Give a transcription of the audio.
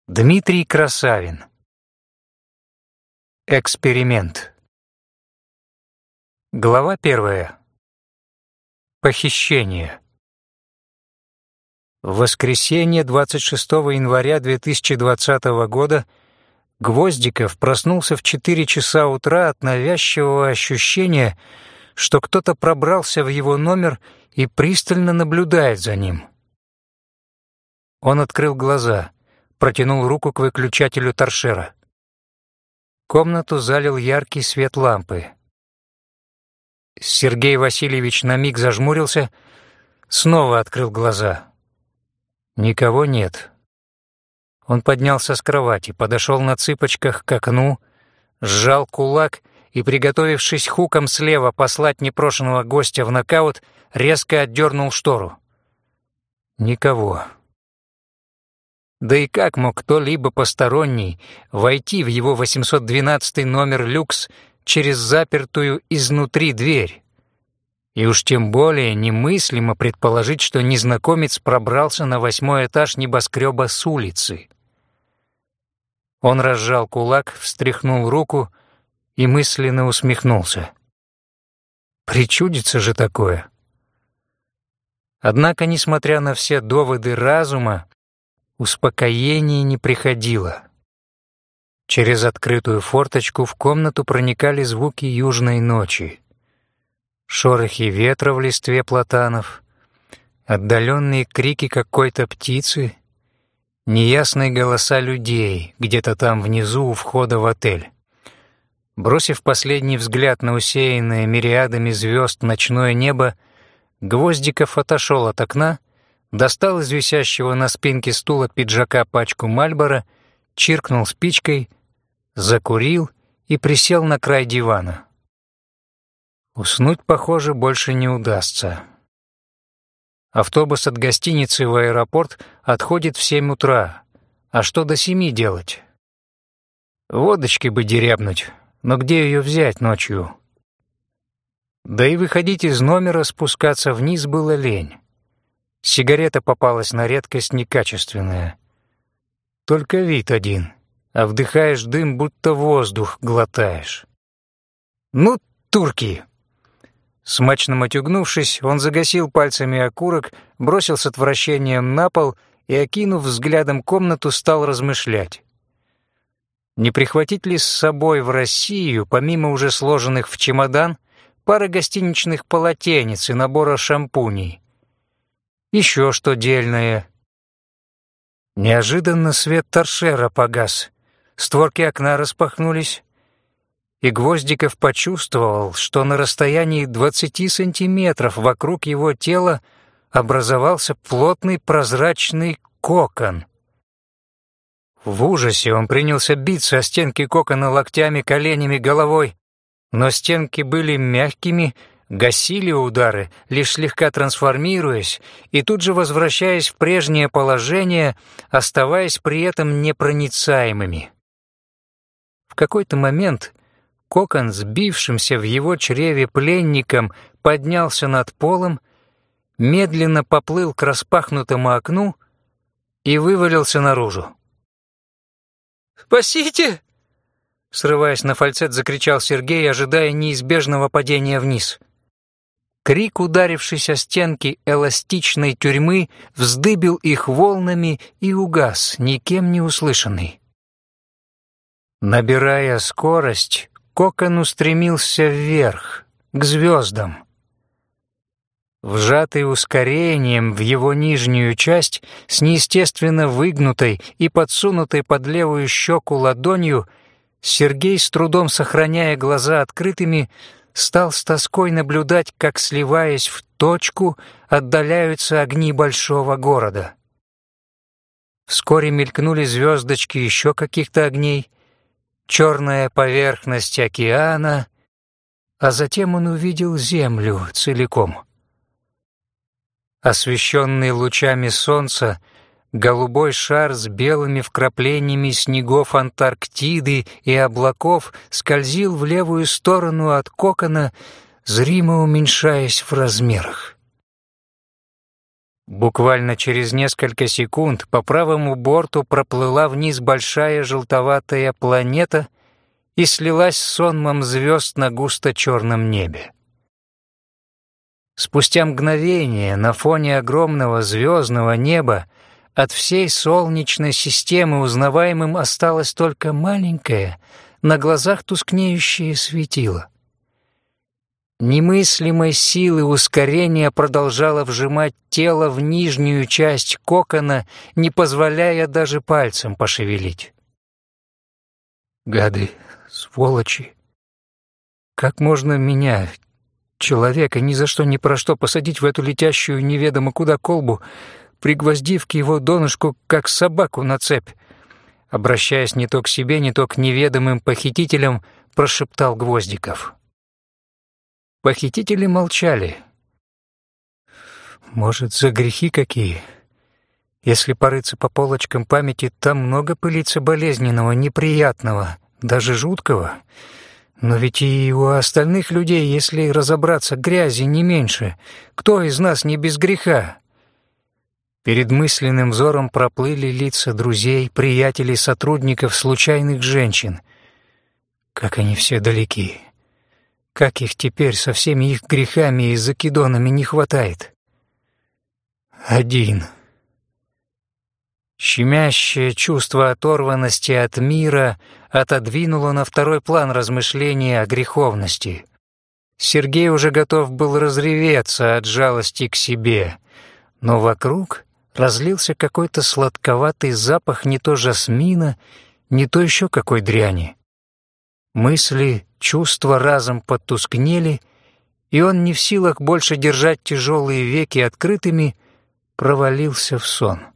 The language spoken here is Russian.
Дмитрий Красавин. Эксперимент. Глава 1. Похищение. В воскресенье 26 января 2020 года Гвоздиков проснулся в 4 часа утра от навязчивого ощущения, что кто-то пробрался в его номер и пристально наблюдает за ним. Он открыл глаза, протянул руку к выключателю торшера. Комнату залил яркий свет лампы. Сергей Васильевич на миг зажмурился, снова открыл глаза. Никого нет. Он поднялся с кровати, подошел на цыпочках к окну, сжал кулак и, приготовившись хуком слева послать непрошеного гостя в нокаут, резко отдернул штору. Никого. Да и как мог кто-либо посторонний войти в его 812 номер люкс через запертую изнутри дверь? И уж тем более немыслимо предположить, что незнакомец пробрался на 8-й этаж небоскреба с улицы. Он разжал кулак, встряхнул руку и мысленно усмехнулся. Причудится же такое. Однако, несмотря на все доводы разума, успокоение не приходило. Через открытую форточку в комнату проникали звуки южной ночи. Шорохи ветра в листве платанов, отдаленные крики какой-то птицы, неясные голоса людей где-то там внизу у входа в отель. Бросив последний взгляд на усеянное мириадами звезд ночное небо, Гвоздиков отошел от окна, достал из висящего на спинке стула пиджака пачку Мальборо, чиркнул спичкой, закурил и присел на край дивана. Уснуть, похоже, больше не удастся. Автобус от гостиницы в аэропорт отходит в 7 утра. А что до 7 делать? Водочки бы дерябнуть, но где ее взять ночью? Да и выходить из номера, спускаться вниз было лень. Сигарета попалась на редкость некачественная. Только вид один, а вдыхаешь дым, будто воздух глотаешь. Ну, турки! Смачно матюгнувшись, он загасил пальцами окурок, бросил с отвращением на пол и, окинув взглядом комнату, стал размышлять. Не прихватить ли с собой в Россию, помимо уже сложенных в чемодан, пары гостиничных полотенец и набора шампуней? Еще что дельное. Неожиданно свет торшера погас, створки окна распахнулись, и Гвоздиков почувствовал, что на расстоянии 20 сантиметров вокруг его тела образовался плотный прозрачный кокон. В ужасе он принялся биться о стенки кокона локтями, коленями, головой, но стенки были мягкими, гасили удары, лишь слегка трансформируясь и тут же возвращаясь в прежнее положение, оставаясь при этом непроницаемыми. В какой-то момент кокон, сбившимся в его чреве пленником, поднялся над полом, медленно поплыл к распахнутому окну и вывалился наружу. «Спасите!» Срываясь на фальцет, закричал Сергей, ожидая неизбежного падения вниз. Крик, ударившись о стенки эластичной тюрьмы, вздыбил их волнами и угас, никем не услышанный. Набирая скорость, кокон устремился вверх, к звездам. Вжатый ускорением в его нижнюю часть, с неестественно выгнутой и подсунутой под левую щеку ладонью, Сергей, с трудом сохраняя глаза открытыми, стал с тоской наблюдать, как, сливаясь в точку, отдаляются огни большого города. Вскоре мелькнули звездочки еще каких-то огней, черная поверхность океана, а затем он увидел землю целиком. Освещенный лучами солнца, голубой шар с белыми вкраплениями снегов Антарктиды и облаков скользил в левую сторону от кокона, зримо уменьшаясь в размерах. Буквально через несколько секунд по правому борту проплыла вниз большая желтоватая планета и слилась с сонмом звезд на густо-черном небе. Спустя мгновение на фоне огромного звездного неба от всей Солнечной системы узнаваемым осталось только маленькое, на глазах тускнеющее светило. Немыслимой силы ускорения продолжало вжимать тело в нижнюю часть кокона, не позволяя даже пальцем пошевелить. Гады, сволочи! Как можно меня, человека, ни за что ни про что посадить в эту летящую неведомо куда колбу, пригвоздив к его донышку, как собаку на цепь? Обращаясь не то к себе, не то к неведомым похитителям, прошептал Гвоздиков. Похитители молчали. Может, за грехи какие? Если порыться по полочкам памяти, там много пылится болезненного, неприятного, даже жуткого. Но ведь и у остальных людей, если разобраться, грязи не меньше. Кто из нас не без греха? Перед мысленным взором проплыли лица друзей, приятелей, сотрудников, случайных женщин. Как они все далеки. Как их теперь со всеми их грехами и закидонами не хватает? Один. Щемящее чувство оторванности от мира отодвинуло на второй план размышления о греховности. Сергей уже готов был разреветься от жалости к себе, но вокруг разлился какой-то сладковатый запах не то жасмина, не то еще какой дряни. Мысли, чувства разом потускнели, и он не в силах больше держать тяжелые веки открытыми, провалился в сон.